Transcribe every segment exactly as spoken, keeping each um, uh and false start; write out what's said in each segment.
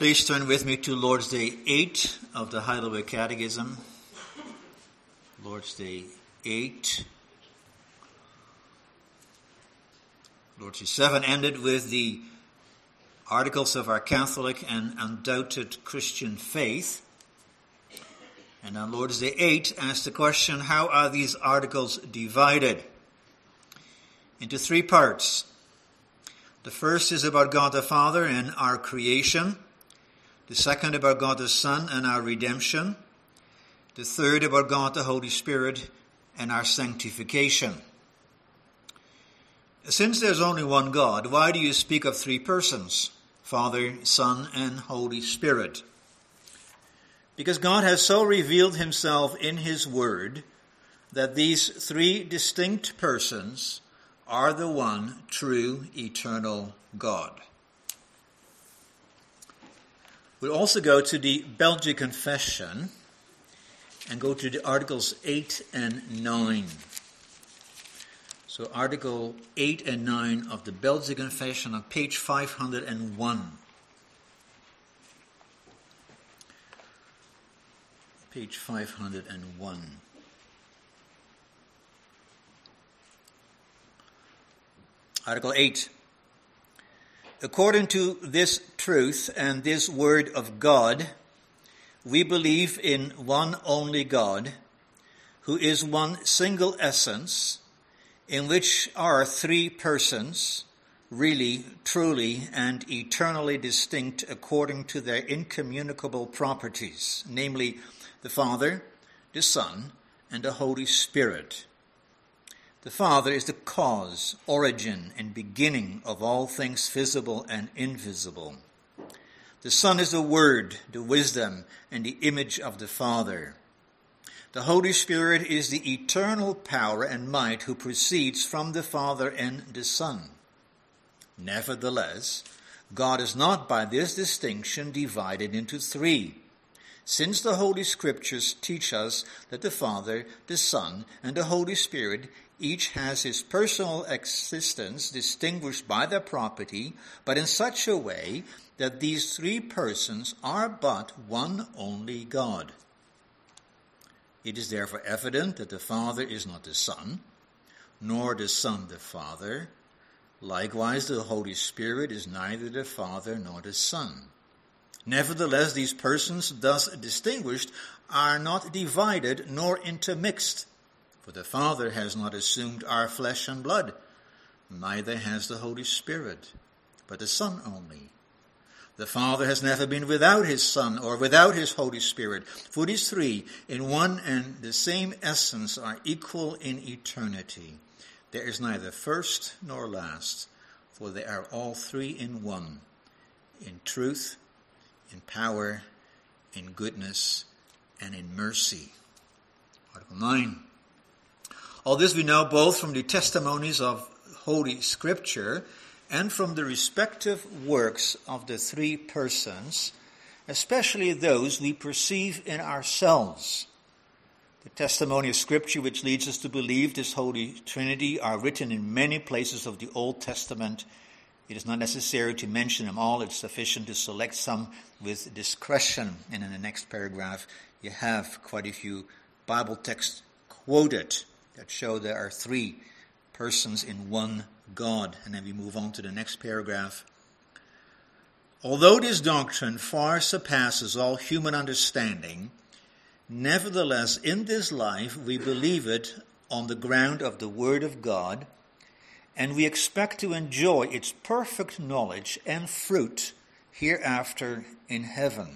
Please turn with me to Lord's Day eight of the Heidelberg Catechism. Lord's Day eight. Lord's Day seven ended with the articles of our Catholic and undoubted Christian faith. And on Lord's Day eight asked the question, how are these articles divided? Into three parts. The first is about God the Father and our creation. The second about God the Son and our redemption. The third about God the Holy Spirit and our sanctification. Since there's only one God, why do you speak of three persons? Father, Son, and Holy Spirit. Because God has so revealed himself in his word that these three distinct persons are the one true eternal God. We'll also go to the Belgic Confession and go to the Articles eight and nine. So Article eight and nine of the Belgic Confession on page five hundred one. Page five hundred one. Article eight. According to this truth and this word of God, we believe in one only God, who is one single essence, in which are three persons, really, truly, and eternally distinct according to their incommunicable properties, namely the Father, the Son, and the Holy Spirit. The Father is the cause, origin, and beginning of all things visible and invisible. The Son is the Word, the wisdom, and the image of the Father. The Holy Spirit is the eternal power and might who proceeds from the Father and the Son. Nevertheless, God is not by this distinction divided into three, since the Holy Scriptures teach us that the Father, the Son, and the Holy Spirit each has his personal existence distinguished by their property, but in such a way that these three persons are but one only God. It is therefore evident that the Father is not the Son, nor the Son the Father. Likewise, the Holy Spirit is neither the Father nor the Son. Nevertheless, these persons, thus distinguished, are not divided nor intermixed. For the Father has not assumed our flesh and blood, neither has the Holy Spirit, but the Son only. The Father has never been without his Son or without his Holy Spirit, for these three, in one and the same essence, are equal in eternity. There is neither first nor last, for they are all three in one, in truth, in power, in goodness, and in mercy. Article nine. All this we know both from the testimonies of Holy Scripture and from the respective works of the three persons, especially those we perceive in ourselves. The testimony of Scripture which leads us to believe this Holy Trinity are written in many places of the Old Testament. It is not necessary to mention them all. It's sufficient to select some with discretion. And in the next paragraph, you have quite a few Bible texts quoted that show there are three persons in one God. And then we move on to the next paragraph. Although this doctrine far surpasses all human understanding, nevertheless, in this life we believe it on the ground of the Word of God, and we expect to enjoy its perfect knowledge and fruit hereafter in heaven.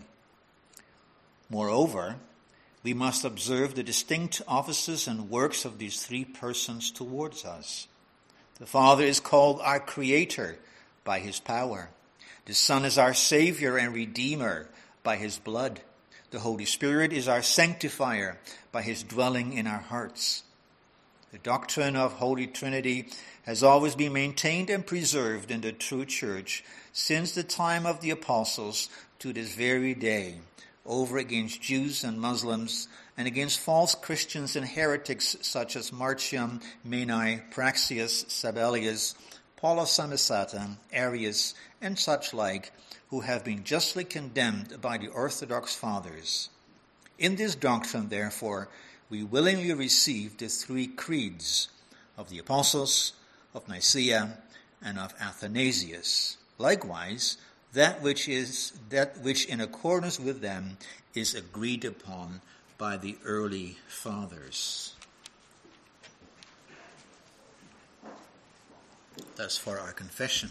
Moreover, we must observe the distinct offices and works of these three persons towards us. The Father is called our Creator by his power. The Son is our Savior and Redeemer by his blood. The Holy Spirit is our Sanctifier by his dwelling in our hearts. The doctrine of Holy Trinity has always been maintained and preserved in the true church since the time of the apostles to this very day, over against Jews and Muslims and against false Christians and heretics such as Marcion, Menai, Praxias, Sabellius, Paul of Samosata, Arius, and such like, who have been justly condemned by the Orthodox Fathers. In this doctrine, therefore, we willingly receive the three creeds of the Apostles, of Nicaea, and of Athanasius. Likewise, that which is that which in accordance with them is agreed upon by the early Fathers. That's for our confession.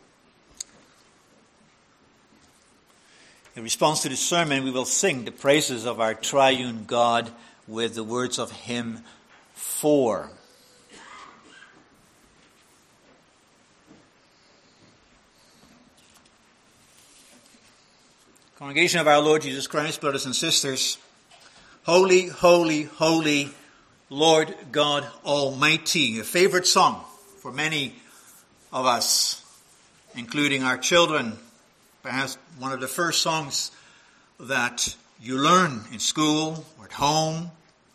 In response to the sermon, we will sing the praises of our triune God with the words of hymn four. Congregation of our Lord Jesus Christ, brothers and sisters, holy, holy, holy, Lord God Almighty. A favorite song for many of us, including our children. Perhaps one of the first songs that you learn in school or at home.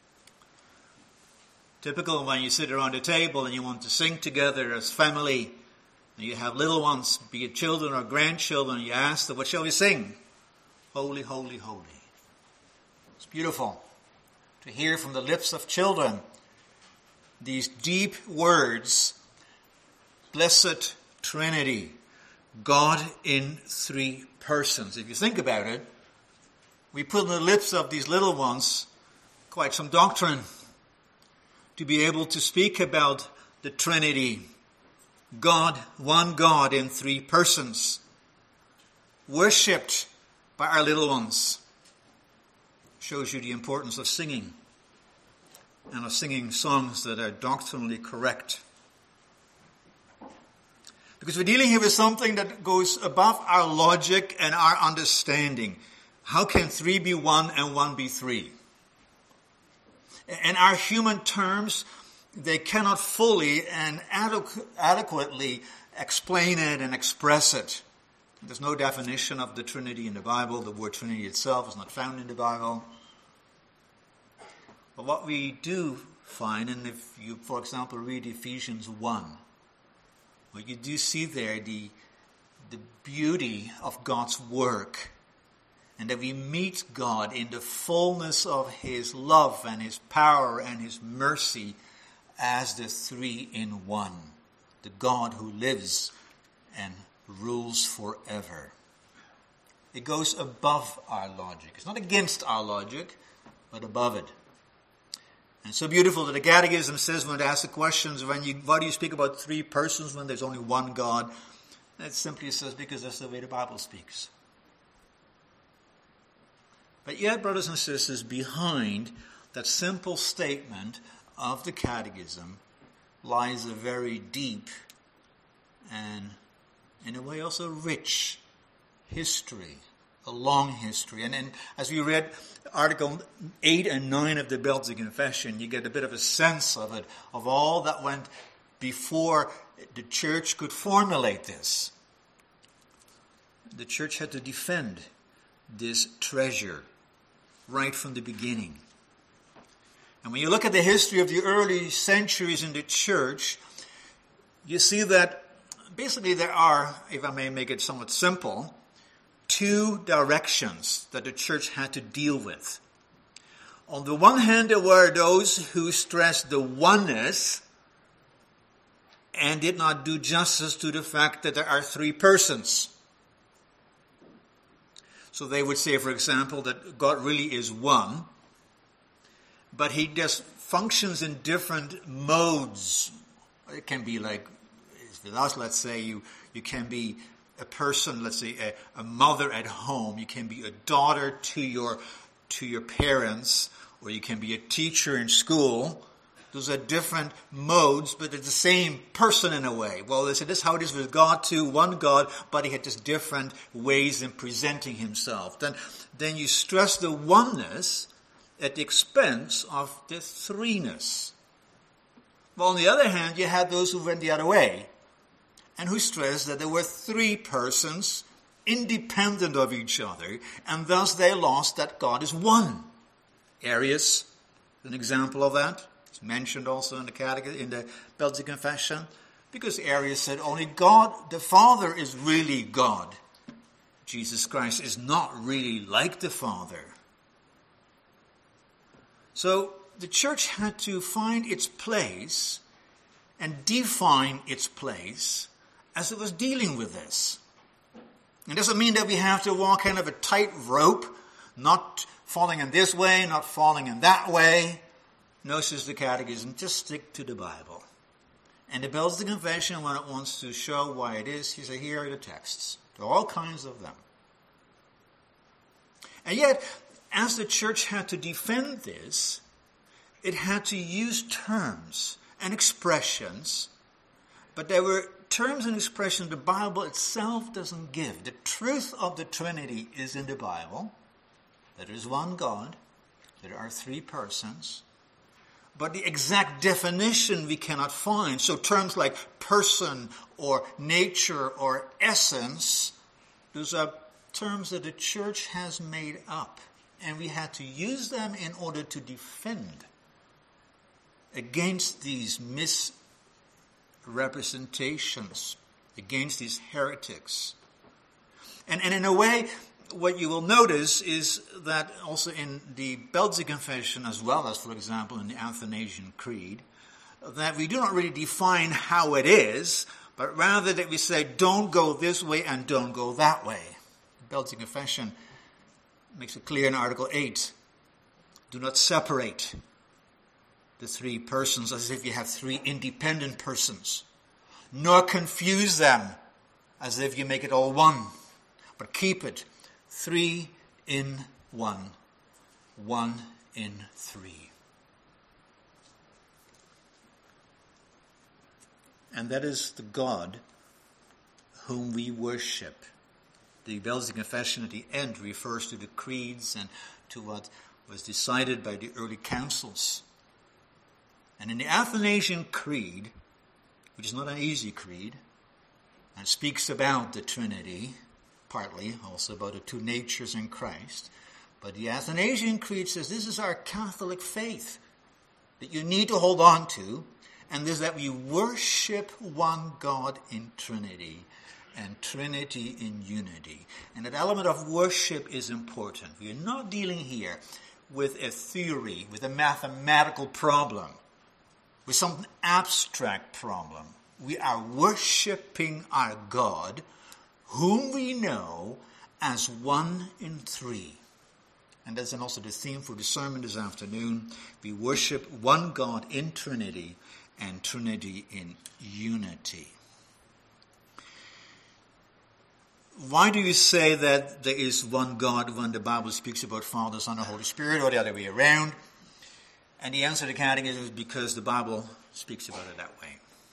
Typical when you sit around a table and you want to sing together as family, and you have little ones, be it children or grandchildren, you ask them, what shall we sing? Holy, holy, holy. It's beautiful to hear from the lips of children these deep words, Blessed Trinity, God in three persons. If you think about it, we put in the lips of these little ones quite some doctrine to be able to speak about the Trinity, God, one God in three persons, worshipped by our little ones. Shows you the importance of singing and of singing songs that are doctrinally correct. Because we're dealing here with something that goes above our logic and our understanding. How can three be one and one be three? In our human terms, they cannot fully and adequ- adequately explain it and express it. There's no definition of the Trinity in the Bible. The word Trinity itself is not found in the Bible. But what we do find, and if you, for example, read Ephesians one, well, you do see there the, the beauty of God's work, and that we meet God in the fullness of his love and his power and his mercy as the three in one, the God who lives and rules forever. It goes above our logic. It's not against our logic, but above it. And it's so beautiful that the Catechism says when it asks the questions, when you, why do you speak about three persons when there's only one God? It simply says because that's the way the Bible speaks. But yet, brothers and sisters, behind that simple statement of the Catechism lies a very deep and, in a way, also rich history, a long history. And, and as we read Article eight and nine of the Belgian Confession, you get a bit of a sense of it, of all that went before the church could formulate this. The church had to defend this treasure right from the beginning. And when you look at the history of the early centuries in the church, you see that basically there are, if I may make it somewhat simple, two directions that the church had to deal with. On the one hand, there were those who stressed the oneness and did not do justice to the fact that there are three persons. So they would say, for example, that God really is one, but he just functions in different modes. It can be like, with us, let's say, you, you can be a person, let's say a, a mother at home. You can be a daughter to your, to your parents, or you can be a teacher in school. Those are different modes, but it's the same person in a way. Well, they said this is how it is with God too, one God, but he had just different ways in presenting himself. Then, then you stress the oneness at the expense of the threeness. Well, on the other hand, you had those who went the other way and who stressed that there were three persons independent of each other, and thus they lost that God is one. Arius is an example of that. It's mentioned also in the Catechism, in the Belgian Confession. Because Arius said only God, the Father, is really God. Jesus Christ is not really like the Father. So the church had to find its place and define its place as it was dealing with this. It doesn't mean that we have to walk kind of a tight rope, not falling in this way, not falling in that way. No, says the Catechism, just stick to the Bible. And the Belgian Confession, when it wants to show why it is, he said, here are the texts. There are all kinds of them. And yet, as the church had to defend this, it had to use terms and expressions, but there were terms and expressions the Bible itself doesn't give. The truth of the Trinity is in the Bible. There is one God. There are three persons. But the exact definition we cannot find. So terms like person or nature or essence, those are terms that the church has made up. And we had to use them in order to defend against these misrepresentations, against these heretics. And, and in a way, what you will notice is that also in the Belgian Confession, as well as, for example, in the Athanasian Creed, that we do not really define how it is, but rather that we say, don't go this way and don't go that way. The Belgian Confession makes it clear in Article eight, do not separate the three persons as if you have three independent persons, nor confuse them as if you make it all one, but keep it three in one, one in three. And that is the God whom we worship. The Belgian Confession at the end refers to the creeds and to what was decided by the early councils. And in the Athanasian Creed, which is not an easy creed, and speaks about the Trinity, partly also about the two natures in Christ, but the Athanasian Creed says this is our Catholic faith that you need to hold on to, and this is that we worship one God in Trinity, and Trinity in unity. And that element of worship is important. We are not dealing here with a theory, with a mathematical problem, with some abstract problem. We are worshiping our God, whom we know as one in three. And that's then also the theme for the sermon this afternoon. We worship one God in Trinity and Trinity in unity. Why do you say that there is one God when the Bible speaks about Father, Son, and Holy Spirit, or the other way around? And the answer to the Catechism is because the Bible speaks about it that way.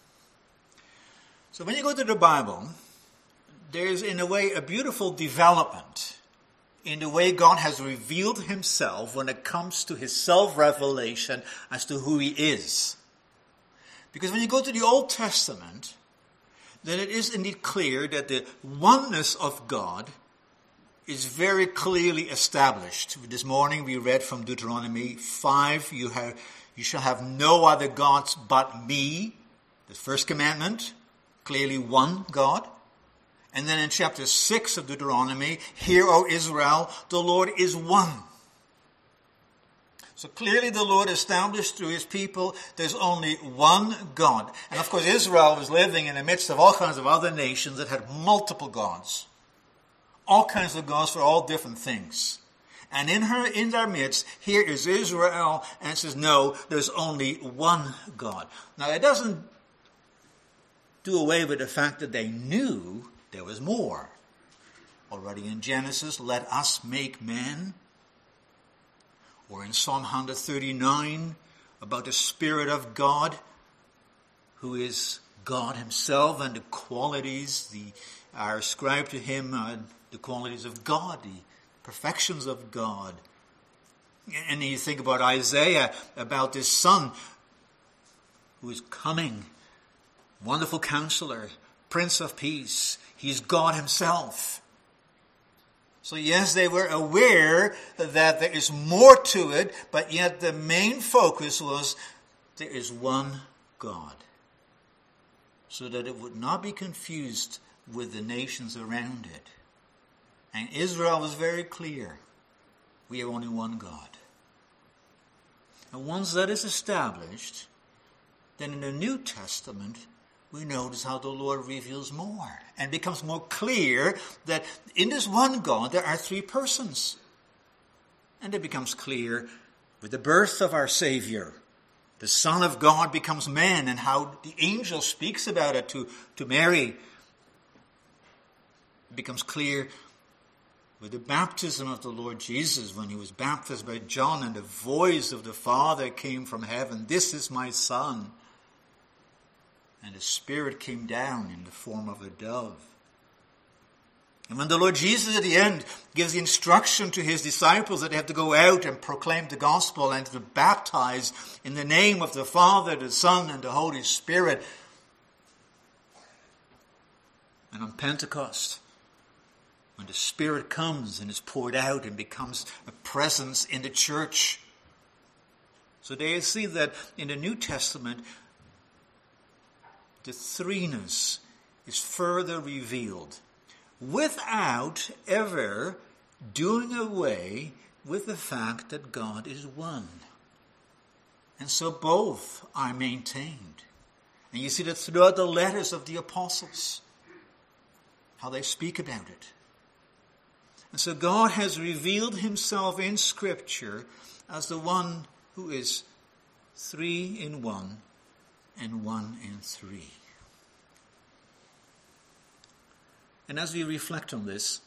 So when you go to the Bible, there's in a way a beautiful development in the way God has revealed himself when it comes to his self-revelation as to who he is. Because when you go to the Old Testament, then it is indeed clear that the oneness of God is very clearly established. This morning we read from Deuteronomy five, you have, you shall have no other gods but me. The first commandment, clearly one God. And then in chapter six of Deuteronomy, hear, O Israel, the Lord is one. So clearly the Lord established through his people, there's only one God. And of course Israel was living in the midst of all kinds of other nations that had multiple gods. All kinds of gods for all different things. And in her, in their midst, here is Israel, and it says, no, there's only one God. Now it doesn't do away with the fact that they knew there was more. Already in Genesis, let us make man. Or in Psalm one thirty-nine, about the Spirit of God, who is God himself, and the qualities the, are ascribed to him, uh, the qualities of God, the perfections of God. And you think about Isaiah, about this Son who is coming, wonderful Counselor, Prince of Peace. He's God himself. So yes, they were aware that there is more to it, but yet the main focus was there is one God. so that it would not be confused with the nations around it. And Israel was very clear. We have only one God. And once that is established, then in the New Testament, we notice how the Lord reveals more and becomes more clear that in this one God there are three persons. And it becomes clear with the birth of our Savior. The Son of God becomes man, and how the angel speaks about it to, to Mary. It becomes clear with the baptism of the Lord Jesus, when he was baptized by John and the voice of the Father came from heaven, "This is my Son." And the Spirit came down in the form of a dove. And when the Lord Jesus at the end gives the instruction to his disciples that they have to go out and proclaim the gospel and to baptize in the name of the Father, the Son, and the Holy Spirit. And on Pentecost, when the Spirit comes and is poured out and becomes a presence in the church. So there you see that in the New Testament, the threeness is further revealed without ever doing away with the fact that God is one. And so both are maintained. And you see that throughout the letters of the apostles, how they speak about it. And so God has revealed himself in Scripture as the one who is three in one and one in three. And as we reflect on this,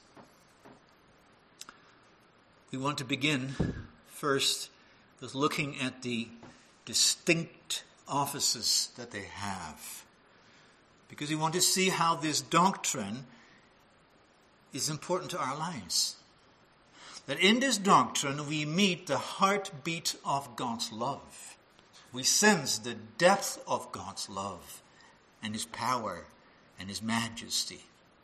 we want to begin first with looking at the distinct offices that they have. Because we want to see how this doctrine is important to our lives. That in this doctrine we meet the heartbeat of God's love. We sense the depth of God's love and his power and his majesty.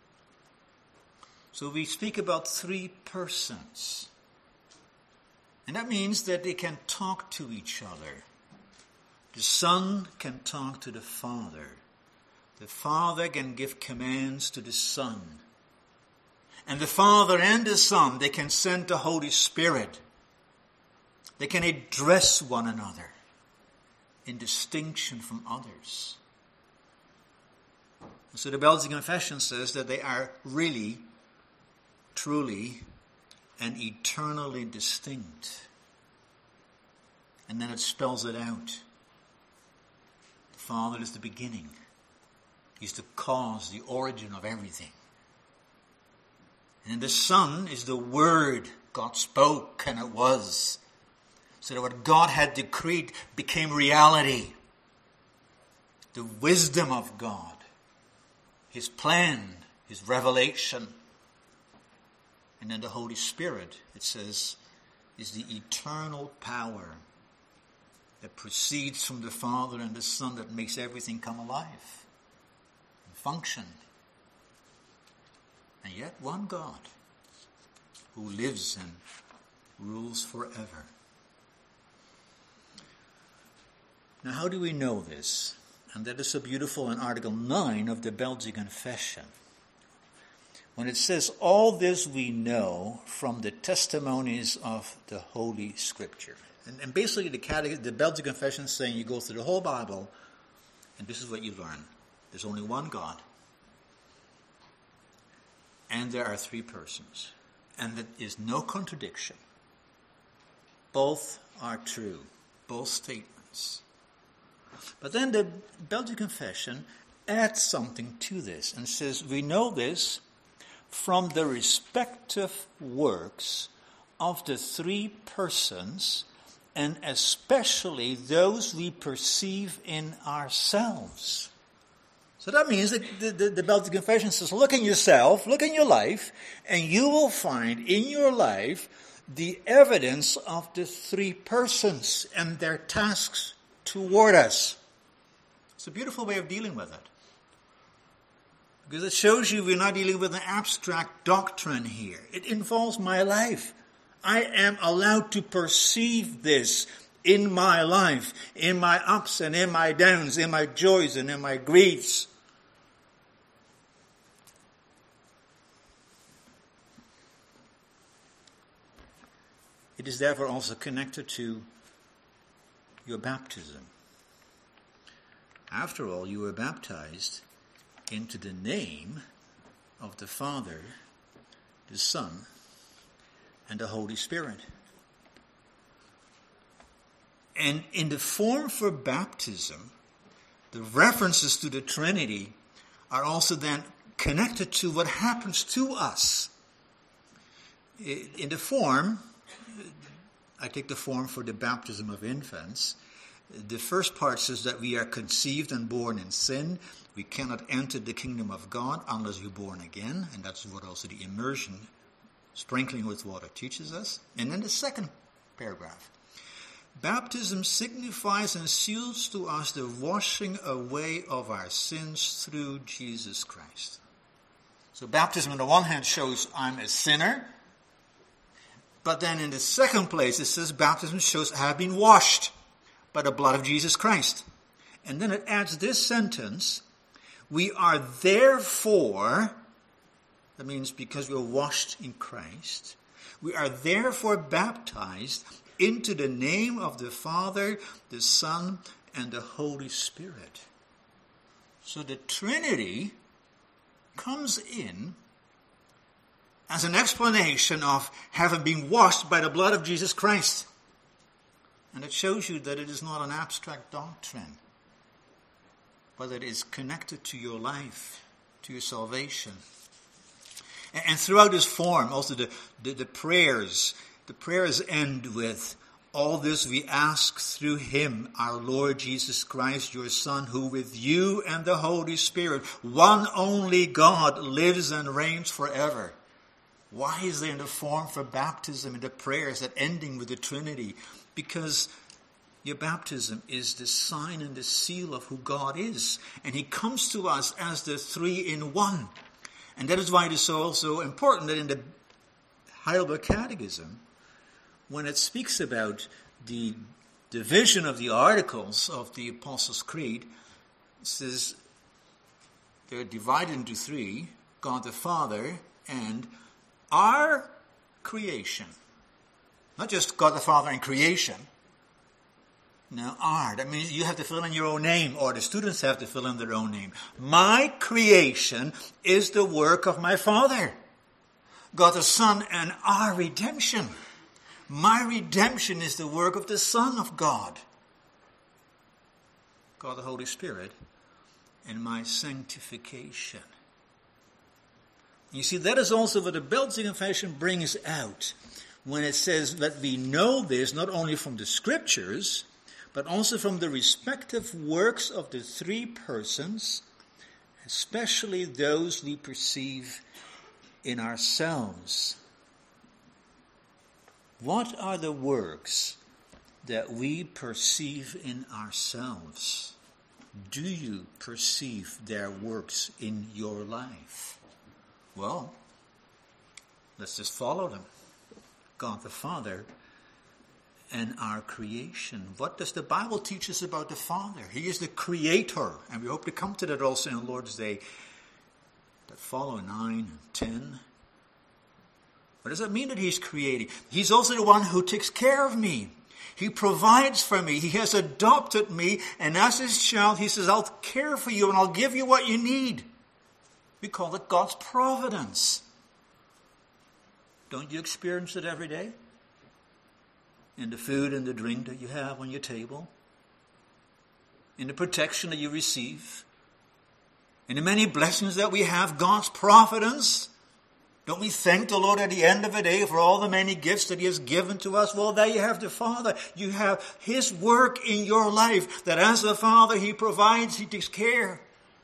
So we speak about three persons. And that means that they can talk to each other. The Son can talk to the Father. The Father can give commands to the Son. And the Father and the Son, they can send the Holy Spirit. They can address one another in distinction from others. And so the Belgian Confession says that they are really, truly, and eternally distinct. And then it spells it out. The Father is the beginning. He's the cause, the origin of everything. And the Son is the Word. God spoke and it was. So that what God had decreed became reality. The wisdom of God. His plan. His revelation. And then the Holy Spirit, it says, is the eternal power that proceeds from the Father and the Son that makes everything come alive and function. And yet one God who lives and rules forever. Now how do we know this? And that is so beautiful in Article nine of the Belgian Confession. When it says, all this we know from the testimonies of the Holy Scripture. And, and basically the, catech- the Belgian Confession is saying you go through the whole Bible and this is what you learn. There's only one God. And there are three persons. And there is no contradiction. Both are true. Both statements. But then the Belgian Confession adds something to this and says, we know this from the respective works of the three persons, and especially those we perceive in ourselves. So that means that the, the, the Belgian Confession says, look in yourself, look in your life, and you will find in your life the evidence of the three persons and their tasks toward us. It's a beautiful way of dealing with it. Because it shows you we're not dealing with an abstract doctrine here. It involves my life. I am allowed to perceive this in my life, in my ups and in my downs, in my joys and in my griefs. It is therefore also connected to your baptism. After all, you were baptized into the name of the Father, the Son, and the Holy Spirit. And in the form for baptism, the references to the Trinity are also then connected to what happens to us. In the form, I take the form for the baptism of infants. The first part says that we are conceived and born in sin. We cannot enter the kingdom of God unless we're born again. And that's what also the immersion, sprinkling with water, teaches us. And then the second paragraph. Baptism signifies and seals to us the washing away of our sins through Jesus Christ. So baptism on the one hand shows I'm a sinner. But then in the second place it says baptism shows I have been washed by the blood of Jesus Christ. And then it adds this sentence, we are therefore, that means because we are washed in Christ, we are therefore baptized into the name of the Father, the Son, and the Holy Spirit. So the Trinity comes in as an explanation of having been washed by the blood of Jesus Christ. And it shows you that it is not an abstract doctrine, but it is connected to your life, to your salvation. And, and throughout this form, also the, the, the prayers, the prayers end with, all this we ask through him, our Lord Jesus Christ, your Son, who with you and the Holy Spirit, one only God, lives and reigns forever. Why is there in the form for baptism and the prayers that ending with the Trinity? Because your baptism is the sign and the seal of who God is. And he comes to us as the three in one. And that is why it is so also important that in the Heidelberg Catechism, when it speaks about the division of the articles of the Apostles' Creed, it says they're divided into three, God the Father and our creation. Not just God the Father and creation. No, our. That means you have to fill in your own name, or the students have to fill in their own name. My creation is the work of my Father, God the Son, and our redemption. My redemption is the work of the Son of God, God the Holy Spirit, and my sanctification. You see, that is also what the Belgian Confession brings out when it says that we know this not only from the Scriptures, but also from the respective works of the three persons, especially those we perceive in ourselves. What are the works that we perceive in ourselves? Do you perceive their works in your life? Well, let's just follow them. God the Father and our creation. What does the Bible teach us about the Father? He is the creator. And we hope to come to that also in Lord's Day that follow nine and ten. What does that mean that he's creating? He's also the one who takes care of me. He provides for me. He has adopted me. And as his child, he says, I'll care for you and I'll give you what you need. We call it God's providence. Don't you experience it every day? In the food and the drink that you have on your table? In the protection that you receive? In the many blessings that we have, God's providence? Don't we thank the Lord at the end of the day for all the many gifts that he has given to us? Well, there you have the Father. You have his work in your life, that as a Father he provides, he takes care.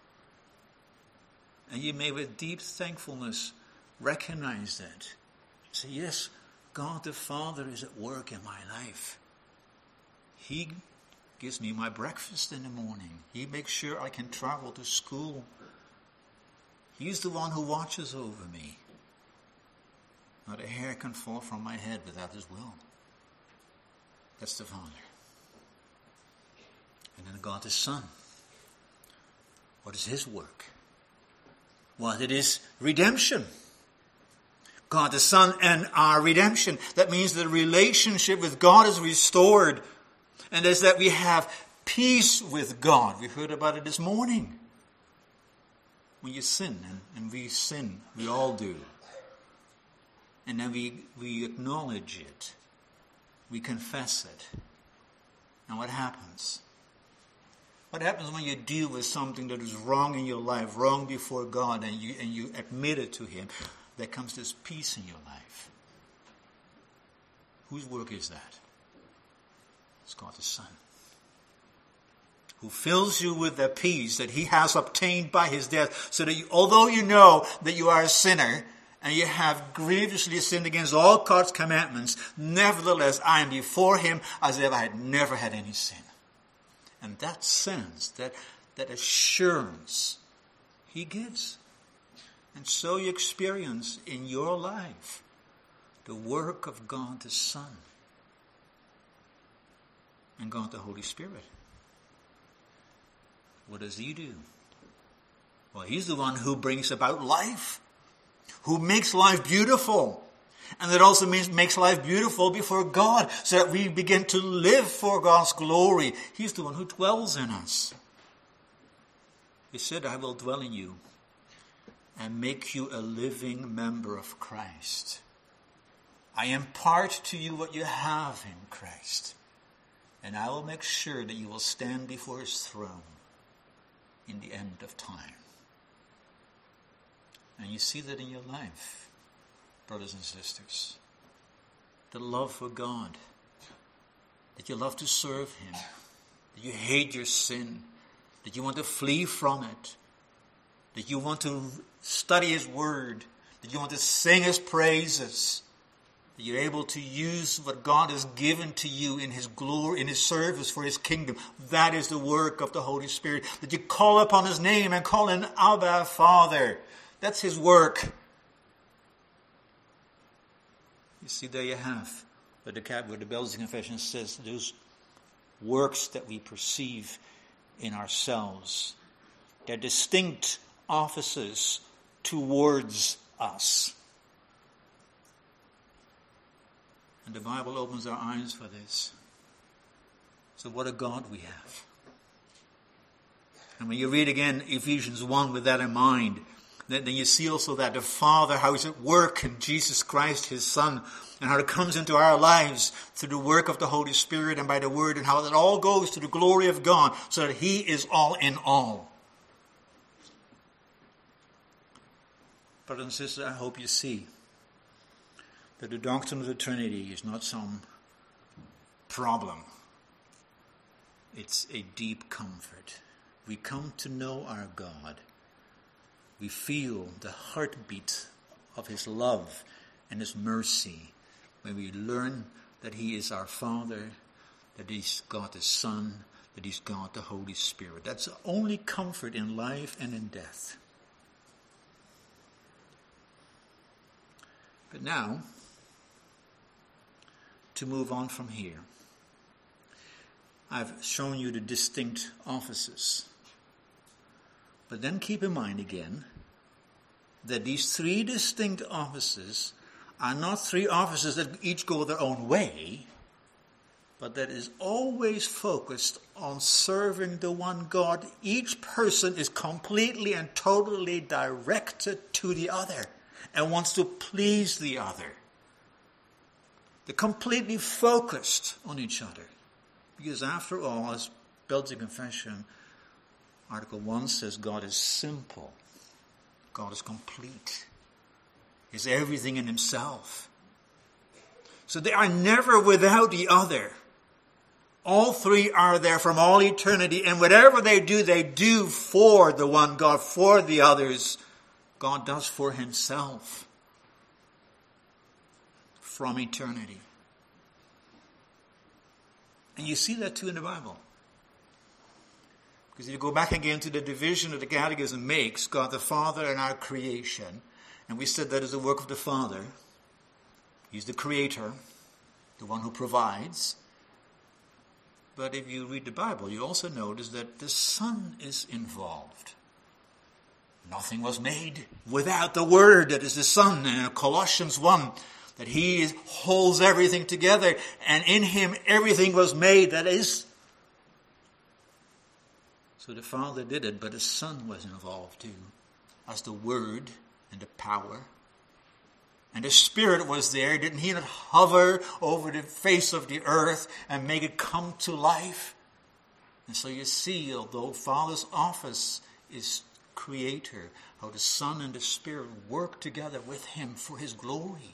And you may with deep thankfulness recognize that. Say, yes, God the Father is at work in my life. He gives me my breakfast in the morning. He makes sure I can travel to school. He's the one who watches over me. Not a hair can fall from my head without his will. That's the Father. And then God the Son. What is his work? Well, it is redemption. God the Son and our redemption. That means the relationship with God is restored. And is that we have peace with God. We heard about it this morning. When you sin, and, and we sin, we all do. And then we, we acknowledge it. We confess it. And what happens? What happens when you deal with something that is wrong in your life, wrong before God, and you, and you admit it to Him? There comes this peace in your life. Whose work is that? It's God the Son, who fills you with the peace that He has obtained by His death, so that you, although you know that you are a sinner, and you have grievously sinned against all God's commandments, nevertheless I am before Him as if I had never had any sin. And that sense, that, that assurance He gives. And so you experience in your life the work of God the Son and God the Holy Spirit. What does He do? Well, He's the one who brings about life, who makes life beautiful. And that also means makes life beautiful before God, so that we begin to live for God's glory. He's the one who dwells in us. He said, I will dwell in you and make you a living member of Christ. I impart to you what you have in Christ. And I will make sure that you will stand before His throne in the end of time. And you see that in your life, brothers and sisters. The love for God. That you love to serve Him. That you hate your sin. That you want to flee from it. That you want to study His Word. That you want to sing His praises. That you're able to use what God has given to you in His glory, in His service for His kingdom. That is the work of the Holy Spirit. That you call upon His name and call Him Abba, Father. That's His work. You see, there you have what the, what the Belgian Confession says, those works that we perceive in ourselves. They're distinct offices towards us. And the Bible opens our eyes for this. So what a God we have. And when you read again Ephesians one with that in mind, then you see also that the Father, how He's at work in Jesus Christ, His Son, and how it comes into our lives through the work of the Holy Spirit and by the Word, and how that all goes to the glory of God, so that He is all in all. Brothers and sisters, I hope you see that the doctrine of the Trinity is not some problem. It's a deep comfort. We come to know our God. We feel the heartbeat of His love and His mercy when we learn that He is our Father, that He's God the Son, that He's God the Holy Spirit. That's the only comfort in life and in death. But now, to move on from here, I've shown you the distinct offices. But then keep in mind again that these three distinct offices are not three offices that each go their own way, but that is always focused on serving the one God. Each person is completely and totally directed to the other and wants to please the other. They're completely focused on each other. Because after all, as Belgian Confession, Article one says, God is simple. God is complete. He's everything in Himself. So they are never without the other. All three are there from all eternity, and whatever they do, they do for the one God, for the others. God does for Himself from eternity. And you see that too in the Bible. Because if you go back again to the division that the Catechism makes, God the Father and our creation, and we said that is the work of the Father. He's the creator, the one who provides. But if you read the Bible, you also notice that the Son is involved. Nothing was made without the Word, that is the Son. And Colossians one, that he is, holds everything together, and in him everything was made, that is. So the Father did it, but the Son was involved too, as the Word and the power. And the Spirit was there. Didn't he not hover over the face of the earth and make it come to life? And so you see, although Father's office is Creator, how the Son and the Spirit work together with him for his glory.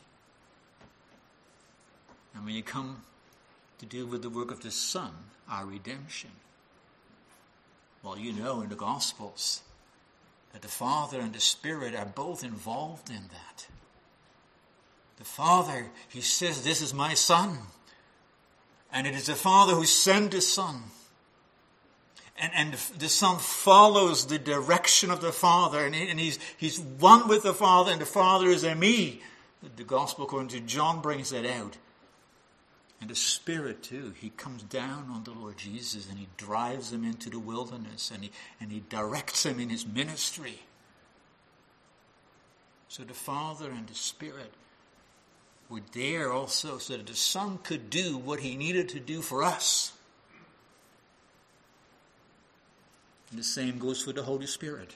And when you come to deal with the work of the Son, our redemption, well, you know in the Gospels that the Father and the Spirit are both involved in that. The Father, he says, this is my Son. And it is the Father who sent the Son. And, and the, the Son follows the direction of the Father. And, he, and he's, he's one with the Father, and the Father is in me. The Gospel according to John brings that out. And the Spirit too, he comes down on the Lord Jesus and he drives him into the wilderness and he, and he directs him in his ministry. So the Father and the Spirit were there also so that the Son could do what he needed to do for us. And the same goes for the Holy Spirit.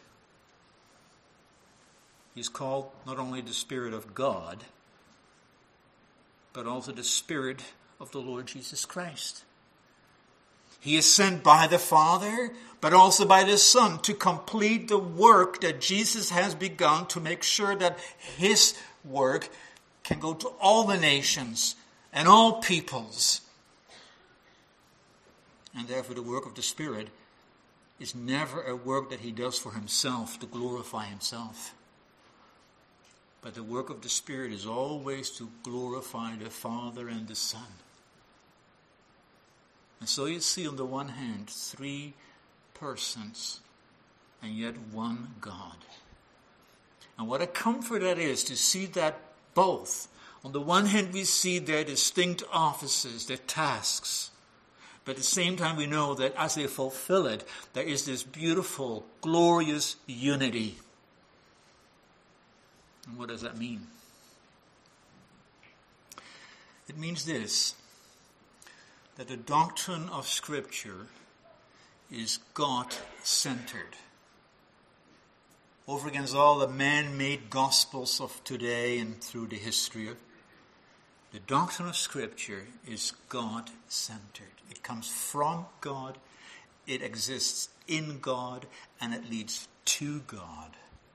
He's called not only the Spirit of God, but also the Spirit of the Lord Jesus Christ. He is sent by the Father, but also by the Son to complete the work that Jesus has begun, to make sure that his work can go to all the nations and all peoples. And therefore the work of the Spirit is never a work that he does for himself, to glorify himself. But the work of the Spirit is always to glorify the Father and the Son. And so you see on the one hand three persons and yet one God. And what a comfort that is to see that both. On the one hand we see their distinct offices, their tasks. But at the same time we know that as they fulfill it, there is this beautiful, glorious unity. And what does that mean? It means this, that the doctrine of Scripture is God-centered. Over against all the man-made gospels of today and through the history of the doctrine of Scripture is God-centered. It comes from God, it exists in God, and it leads to God.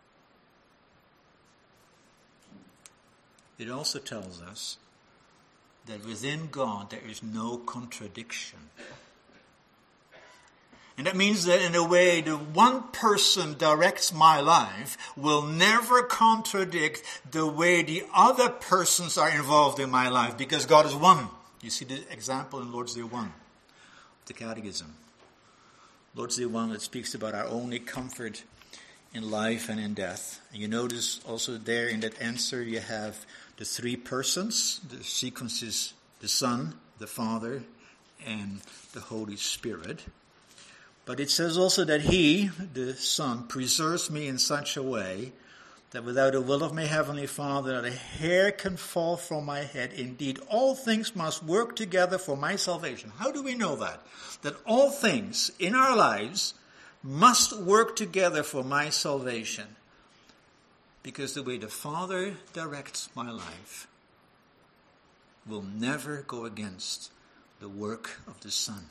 It also tells us that within God there is no contradiction. And that means that in a way the one person directs my life will never contradict the way the other persons are involved in my life, because God is one. You see the example in Lord's Day one, the Catechism. Lord's Day one that speaks about our only comfort in life and in death. And you notice also there in that answer you have the three persons. The sequence is the Son, the Father, and the Holy Spirit. But it says also that he, the Son, preserves me in such a way that without the will of my Heavenly Father, not a hair can fall from my head. Indeed, all things must work together for my salvation. How do we know that? That all things in our lives must work together for my salvation. Because the way the Father directs my life will never go against the work of the Son.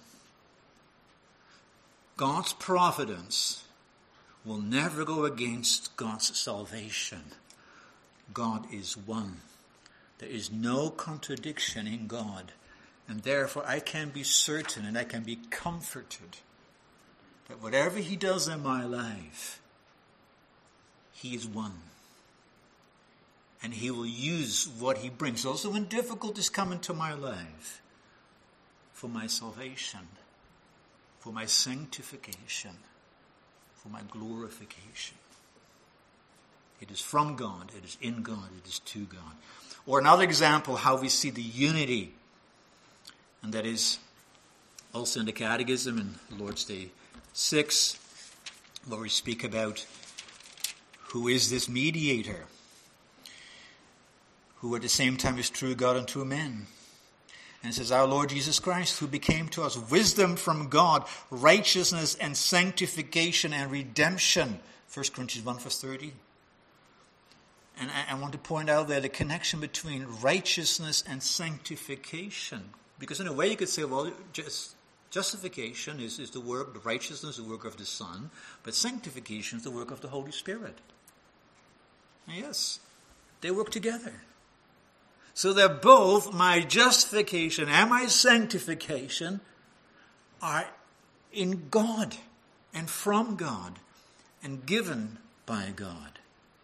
God's providence will never go against God's salvation. God is one. There is no contradiction in God. And therefore I can be certain and I can be comforted that whatever he does in my life, he is one. And he will use what he brings. Also when difficulties come into my life, for my salvation, for my sanctification, for my glorification. It is from God, it is in God, it is to God. Or another example, how we see the unity. And that is also in the Catechism in Lord's Day six, where we speak about who is this mediator, who at the same time is true God and true man. And it says, our Lord Jesus Christ, who became to us wisdom from God, righteousness and sanctification and redemption. First Corinthians one verse thirty. And I, I want to point out there the connection between righteousness and sanctification. Because in a way you could say, well, just, justification is, is the work, the righteousness is the work of the Son, but sanctification is the work of the Holy Spirit. And yes, they work together. So that both my justification and my sanctification are in God and from God and given by God.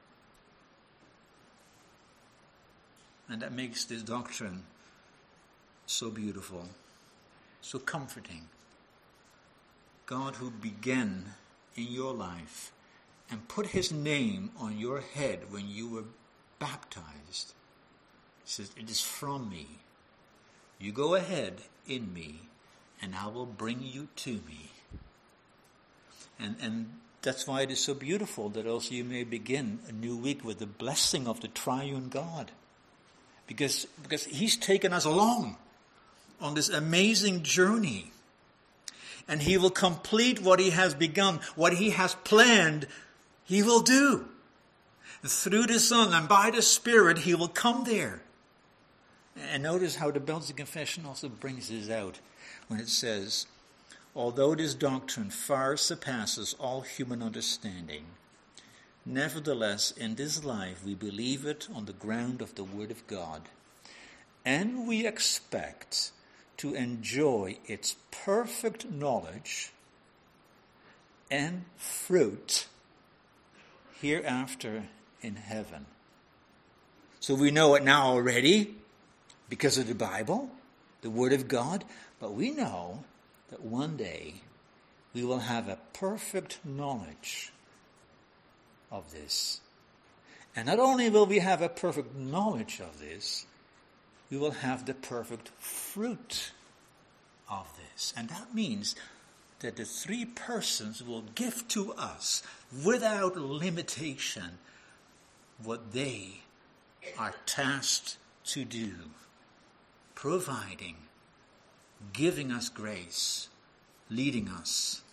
And that makes this doctrine so beautiful, so comforting. God who began in your life and put his name on your head when you were baptized, says, it is from me. You go ahead in me, and I will bring you to me. And and that's why it is so beautiful that also you may begin a new week with the blessing of the triune God. Because, because he's taken us along on this amazing journey. And he will complete what he has begun, what he has planned, he will do. Through the Son and by the Spirit, he will come there. And notice how the Belgian Confession also brings this out when it says, although this doctrine far surpasses all human understanding, nevertheless in this life we believe it on the ground of the Word of God, and we expect to enjoy its perfect knowledge and fruit hereafter in heaven. So we know it now already because of the Bible, the Word of God, but we know that one day we will have a perfect knowledge of this. And not only will we have a perfect knowledge of this, we will have the perfect fruit of this. And that means that the three persons will give to us without limitation what they are tasked to do, providing, giving us grace, leading us.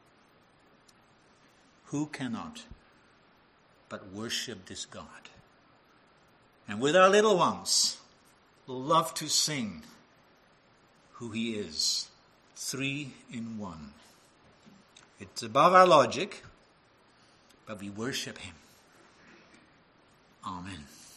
Who cannot but worship this God? And with our little ones, love to sing who he is, three in one. It's above our logic, but we worship him. Amen.